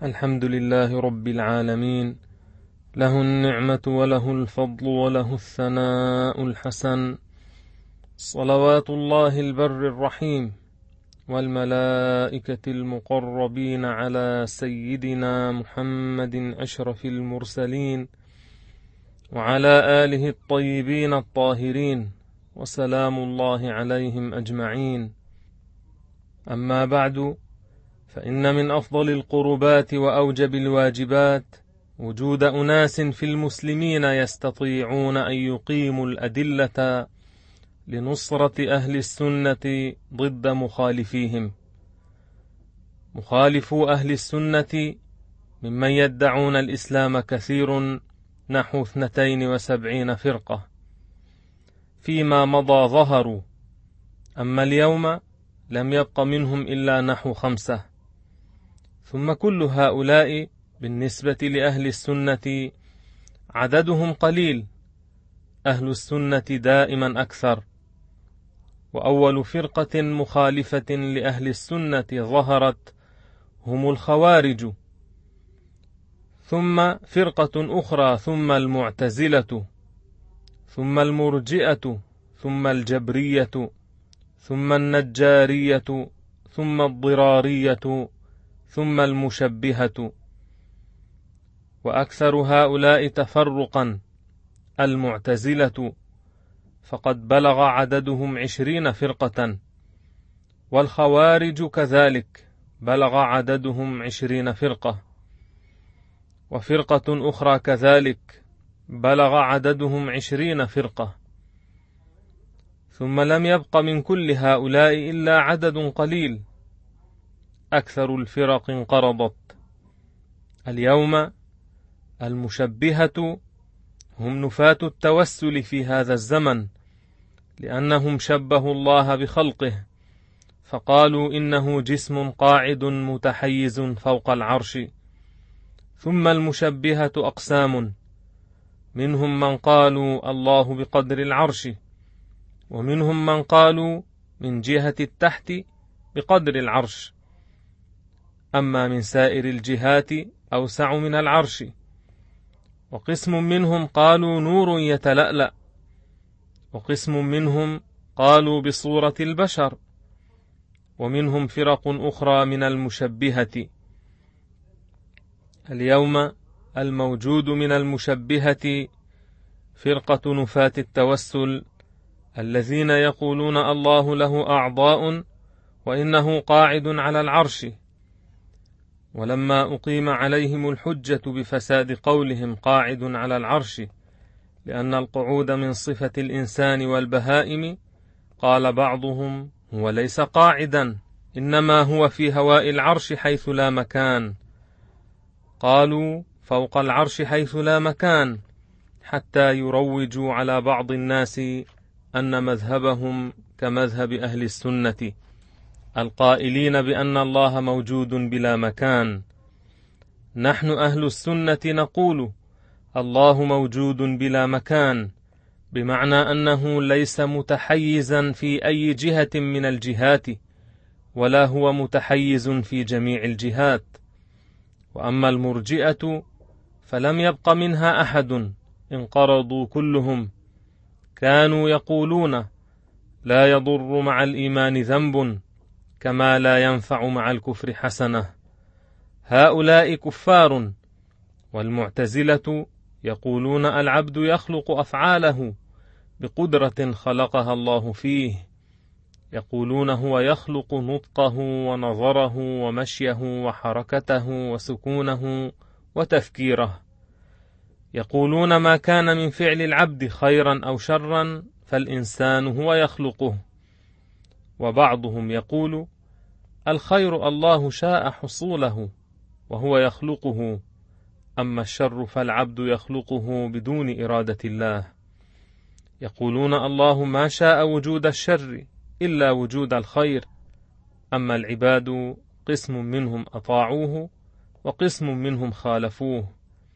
الحمد لله رب العالمين، له النعمة وله الفضل وله الثناء الحسن، صلوات الله البر الرحيم والملائكة المقربين على سيدنا محمد أشرف المرسلين وعلى آله الطيبين الطاهرين، وسلام الله عليهم أجمعين. أما بعد، فإن من أفضل القربات وأوجب الواجبات وجود أناس في المسلمين يستطيعون أن يقيموا الأدلة لنصرة أهل السنة ضد مخالفيهم. مخالفو أهل السنة ممن يدعون الإسلام كثير، نحو 72 فرقة فيما مضى ظهروا، أما اليوم لم يبق منهم إلا نحو 5. ثم كل هؤلاء بالنسبة لأهل السنة عددهم قليل، أهل السنة دائما أكثر. وأول فرقة مخالفة لأهل السنة ظهرت هم الخوارج، ثم فرقة أخرى، ثم المعتزلة، ثم المرجئة، ثم الجبرية، ثم النجارية، ثم الضرارية، ثم المشبهة. وأكثر هؤلاء تفرقا المعتزلة، فقد بلغ عددهم 20 فرقة، والخوارج كذلك بلغ عددهم 20 فرقة، وفرقة أخرى كذلك بلغ عددهم 20 فرقة. ثم لم يبق من كل هؤلاء إلا عدد قليل، أكثر الفرق انقرضت. اليوم المشبهة هم نفاة التوسل في هذا الزمن، لأنهم شبهوا الله بخلقه، فقالوا إنه جسم قاعد متحيز فوق العرش. ثم المشبهة أقسام، منهم من قالوا الله بقدر العرش، ومنهم من قالوا من جهة التحت بقدر العرش، أما من سائر الجهات أوسع من العرش. وقسم منهم قالوا نور يتلألأ، وقسم منهم قالوا بصورة البشر، ومنهم فرق أخرى من المشبهة. اليوم الموجود من المشبهة فرقة نفاة التوسل، الذين يقولون الله له أعضاء وإنه قاعد على العرش، ولما أقيم عليهم الحجة بفساد قولهم قاعد على العرش، لأن القعود من صفة الإنسان والبهائم، قال بعضهم هو ليس قاعدا، إنما هو في هواء العرش حيث لا مكان. قالوا فوق العرش حيث لا مكان، حتى يروجوا على بعض الناس أن مذهبهم كمذهب أهل السنة القائلين بأن الله موجود بلا مكان. نحن أهل السنة نقول الله موجود بلا مكان، بمعنى أنه ليس متحيزا في أي جهة من الجهات، ولا هو متحيز في جميع الجهات. وأما المرجئة فلم يبق منها أحد، انقرضوا كلهم. كانوا يقولون لا يضر مع الإيمان ذنب كما لا ينفع مع الكفر حسنة، هؤلاء كفار. والمعتزلة يقولون العبد يخلق أفعاله بقدرة خلقها الله فيه، يقولون هو يخلق نطقه ونظره ومشيه وحركته وسكونه وتفكيره. يقولون ما كان من فعل العبد خيرا أو شرا فالإنسان هو يخلقه. وبعضهم يقول الخير الله شاء حصوله وهو يخلقه، أما الشر فالعبد يخلقه بدون إرادة الله. يقولون الله ما شاء وجود الشر إلا وجود الخير، أما العباد قسم منهم أطاعوه وقسم منهم خالفوه.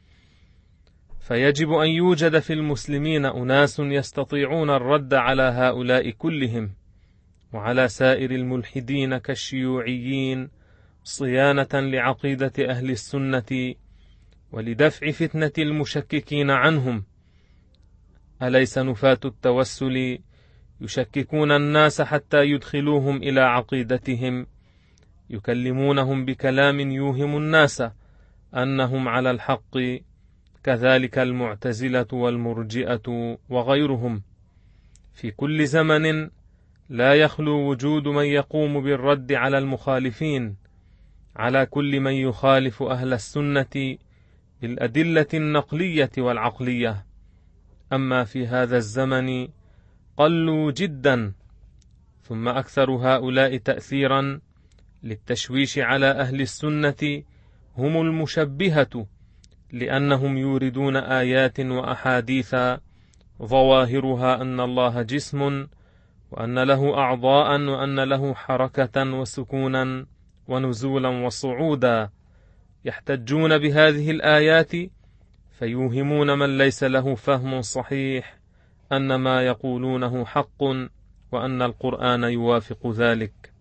فيجب أن يوجد في المسلمين أناس يستطيعون الرد على هؤلاء كلهم، وعلى سائر الملحدين كالشيوعيين صيانة لعقيدة أهل السنة ولدفع فتنة المشككين عنهم. أليس نفاة التوسل يشككون الناس حتى يدخلوهم إلى عقيدتهم، يكلمونهم بكلام يوهم الناس أنهم على الحق، كذلك المعتزلة والمرجئة وغيرهم. في كل زمن لا يخلو وجود من يقوم بالرد على المخالفين، على كل من يخالف أهل السنة بالأدلة النقلية والعقلية. أما في هذا الزمن قلوا جدا، ثم أكثر هؤلاء تأثيرا للتشويش على أهل السنة هم المشبهة، لأنهم يوردون آيات وأحاديث ظواهرها أن الله جسم، وأن له أعضاء، وأن له حركة وسكونا ونزولا وصعودا. يحتجون بهذه الآيات فيوهمون من ليس له فهم صحيح أن ما يقولونه حق، وأن القرآن يوافق ذلك.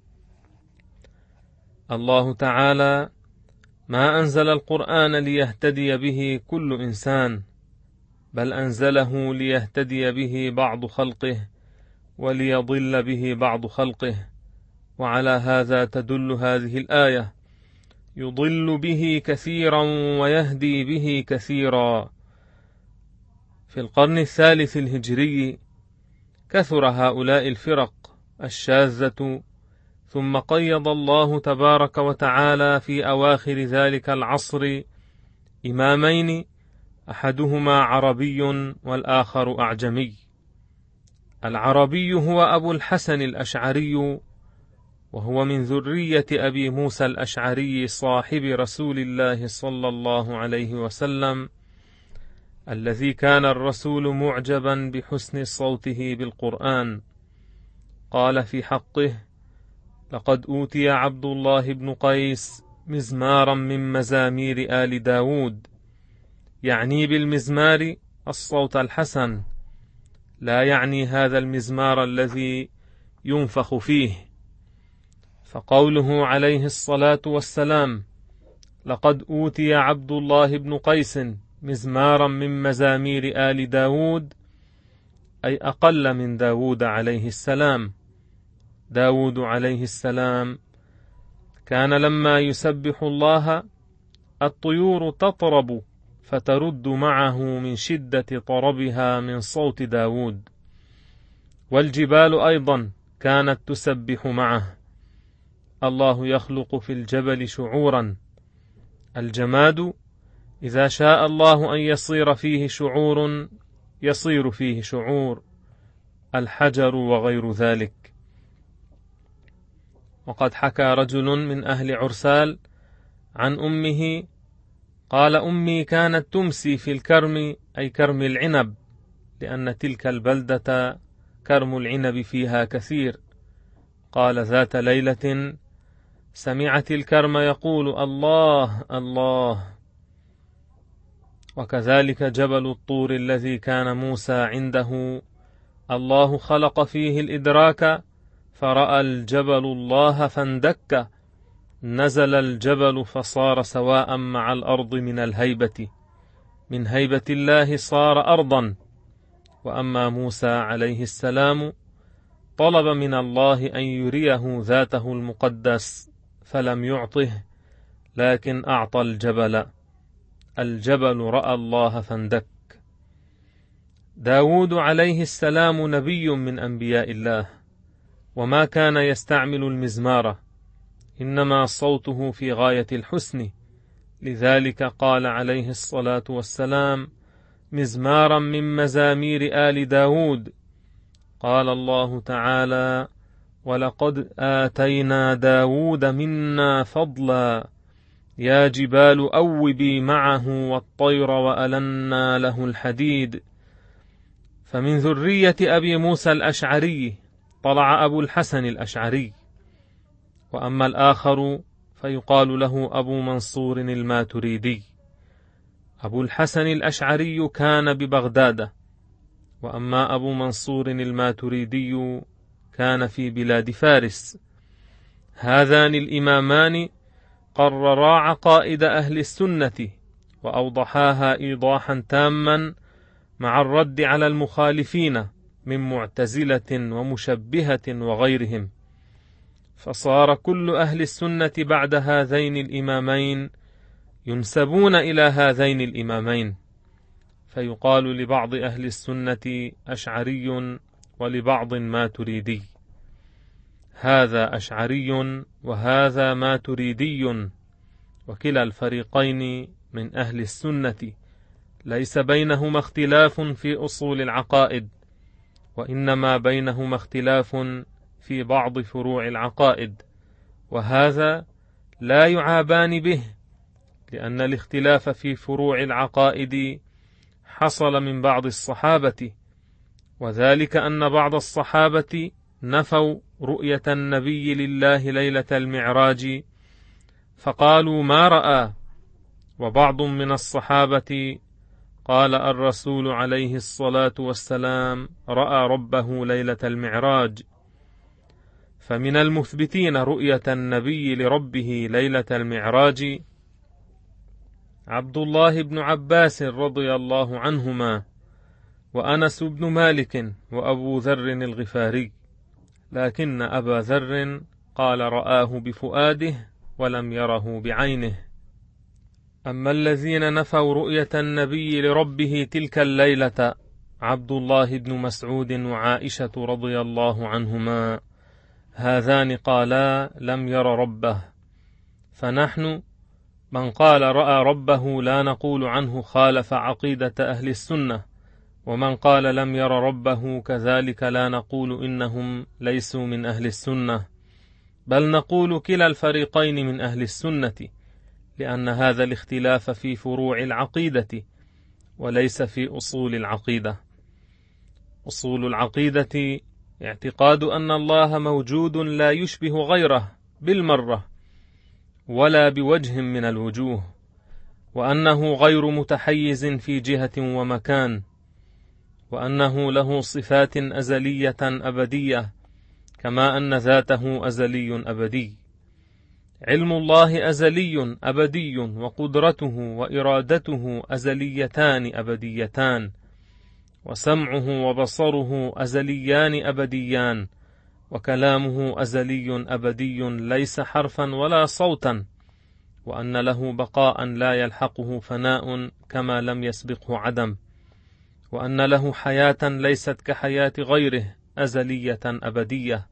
الله تعالى ما أنزل القرآن ليهتدي به كل إنسان، بل أنزله ليهتدي به بعض خلقه وليضل به بعض خلقه. وعلى هذا تدل هذه الآية: يضل به كثيرا ويهدي به كثيرا. في القرن الثالث الهجري كثر هؤلاء الفرق الشاذة، ثم قيض الله تبارك وتعالى في أواخر ذلك العصر إمامين، أحدهما عربي والآخر أعجمي. العربي هو أبو الحسن الأشعري، وهو من ذرية أبي موسى الأشعري صاحب رسول الله صلى الله عليه وسلم، الذي كان الرسول معجبا بحسن صوته بالقرآن. قال في حقه: لقد أوتي عبد الله بن قيس مزمارا من مزامير آل داود، يعني بالمزمار الصوت الحسن، لا يعني هذا المزمار الذي ينفخ فيه. فقوله عليه الصلاة والسلام: لقد أوتي عبد الله بن قيس مزمارا من مزامير آل داود، أي أقل من داود عليه السلام. داود عليه السلام كان لما يسبح الله الطيور تطرب فترد معه من شدة طربها من صوت داود، والجبال أيضا كانت تسبح معه. الله يخلق في الجبل شعورا، الجماد إذا شاء الله أن يصير فيه شعور يصير فيه شعور، الحجر وغير ذلك. وقد حكى رجل من أهل عرسال عن أمه قال: أمي كانت تمسي في الكرم، أي كرم العنب، لأن تلك البلدة كرم العنب فيها كثير. قال: ذات ليلة سمعت الكرم يقول: الله الله. وكذلك جبل الطور الذي كان موسى عنده، الله خلق فيه الإدراك، فرأى الجبل الله فاندك، نزل الجبل فصار سواء مع الأرض من الهيبة، من هيبة الله صار أرضا. وأما موسى عليه السلام طلب من الله أن يريه ذاته المقدس فلم يعطه، لكن أعطى الجبل. الجبل رأى الله فاندك. داود عليه السلام نبي من أنبياء الله، وما كان يستعمل المزمار، إنما صوته في غاية الحسن، لذلك قال عليه الصلاة والسلام: مزمارا من مزامير آل داود. قال الله تعالى: ولقد آتينا داود منا فضلا يا جبال أوبي معه والطير وألنا له الحديد. فمن ذرية أبي موسى الأشعري طلع أبو الحسن الأشعري. وأما الآخر فيقال له أبو منصور الماتريدي. أبو الحسن الأشعري كان ببغداد، وأما أبو منصور الماتريدي كان في بلاد فارس. هذان الإمامان قررا عقائد أهل السنة وأوضحاها إيضاحا تاما مع الرد على المخالفين من معتزلة ومشبهة وغيرهم، فصار كل أهل السنة بعد هذين الإمامين ينسبون إلى هذين الإمامين، فيقال لبعض أهل السنة أشعري ولبعض ماتريدي، هذا أشعري وهذا ماتريدي، وكلا الفريقين من أهل السنة ليس بينهما اختلاف في أصول العقائد، وإنما بينهما اختلاف في بعض فروع العقائد، وهذا لا يعابان به، لأن الاختلاف في فروع العقائد حصل من بعض الصحابة، وذلك أن بعض الصحابة نفوا رؤية النبي لله ليلة المعراج فقالوا ما رأى، وبعض من الصحابة قال الرسول عليه الصلاة والسلام رأى ربه ليلة المعراج. فمن المثبتين رؤية النبي لربه ليلة المعراج عبد الله بن عباس رضي الله عنهما، وأنس بن مالك، وأبو ذر الغفاري، لكن أبا ذر قال رآه بفؤاده ولم يره بعينه. أما الذين نفوا رؤية النبي لربه تلك الليلة عبد الله بن مسعود وعائشة رضي الله عنهما، هذان قالا لم ير ربه، فنحن من قال رأى ربه لا نقول عنه خالف عقيدة أهل السنة، ومن قال لم ير ربه كذلك لا نقول إنهم ليسوا من أهل السنة، بل نقول كلا الفريقين من أهل السنة، لأن هذا الاختلاف في فروع العقيدة وليس في أصول العقيدة. أصول العقيدة اعتقاد أن الله موجود لا يشبه غيره بالمرة ولا بوجه من الوجوه، وأنه غير متحيز في جهة ومكان، وأنه له صفات أزلية أبدية كما أن ذاته أزلي أبدي. علم الله أزلي أبدي، وقدرته وإرادته أزليتان أبديتان، وسمعه وبصره أزليان أبديان، وكلامه أزلي أبدي ليس حرفا ولا صوتا، وأن له بقاء لا يلحقه فناء كما لم يسبقه عدم، وأن له حياة ليست كحياة غيره أزلية أبدية.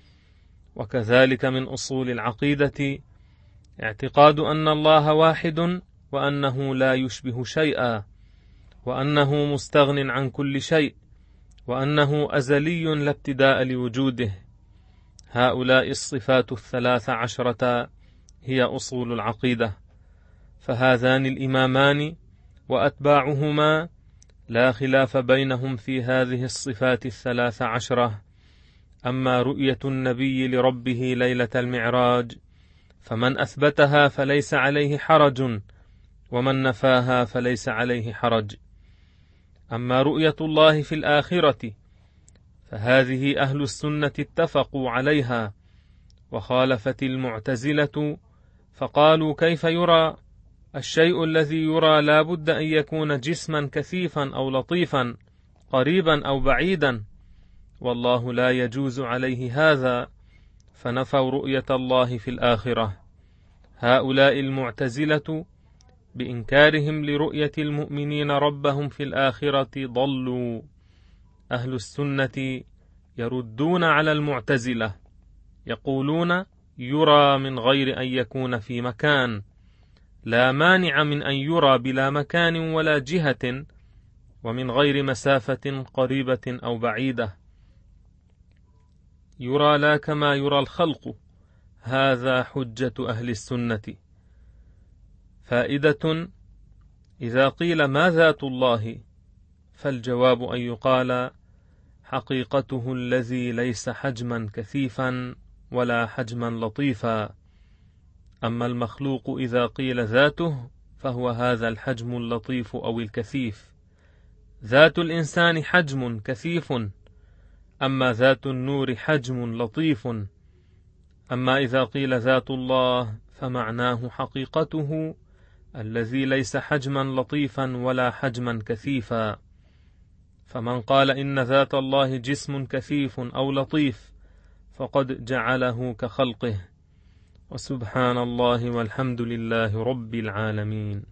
وكذلك من أصول العقيدة اعتقاد أن الله واحد، وأنه لا يشبه شيئا، وأنه مستغن عن كل شيء، وأنه أزلي لا ابتداء لوجوده. هؤلاء الصفات 13 هي أصول العقيدة، فهذان الإمامان وأتباعهما لا خلاف بينهم في هذه الصفات 13. أما رؤية النبي لربه ليلة المعراج فمن أثبتها فليس عليه حرج، ومن نفاها فليس عليه حرج. أما رؤية الله في الآخرة فهذه أهل السنة اتفقوا عليها، وخالفت المعتزلة فقالوا كيف يرى الشيء الذي يرى لا بد أن يكون جسما كثيفا أو لطيفا قريبا أو بعيدا، والله لا يجوز عليه هذا، فنفوا رؤية الله في الآخرة. هؤلاء المعتزلة بإنكارهم لرؤية المؤمنين ربهم في الآخرة ضلوا. أهل السنة يردون على المعتزلة، يقولون يرى من غير أن يكون في مكان، لا مانع من أن يرى بلا مكان ولا جهة، ومن غير مسافة قريبة أو بعيدة، يرى لا كما يرى الخلق. هذا حجة أهل السنة. فائدة: إذا قيل ما ذات الله، فالجواب أن يقال حقيقته الذي ليس حجما كثيفا ولا حجما لطيفا. أما المخلوق إذا قيل ذاته فهو هذا الحجم اللطيف أو الكثيف. ذات الإنسان حجم كثيف، أما ذات النور حجم لطيف. أما إذا قيل ذات الله فمعناه حقيقته الذي ليس حجما لطيفا ولا حجما كثيفا. فمن قال إن ذات الله جسم كثيف أو لطيف فقد جعله كخلقه. وسبحان الله والحمد لله رب العالمين.